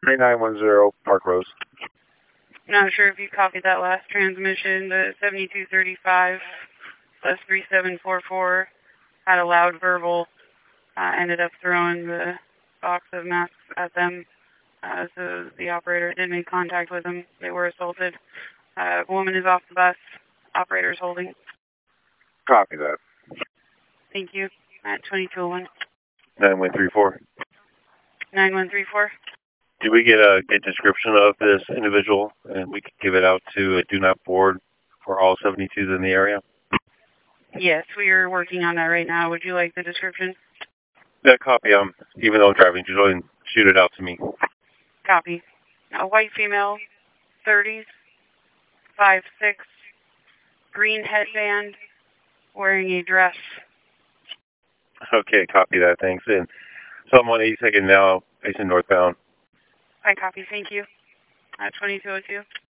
3910 Park Rose. Not sure if you copied that last transmission. The 7235 plus 3744 had a loud verbal, ended up throwing the box of masks at them. So the operator did make contact with them. They were assaulted. A woman is off the bus. Operator's holding. Copy that. Thank you. At 2201. 9134. 9134. Did we get a description of this individual, and we could give it out to a do not board for all 72s in the area? Yes, we are working on that right now. Would you like the description? Yeah, copy. Even though I'm driving, just go ahead and shoot it out to me. Copy. A white female, 30s, 5'6", green headband, wearing a dress. Okay, copy that. Thanks. And so I'm on 82nd now, facing northbound. I copy. Thank you. At 2202.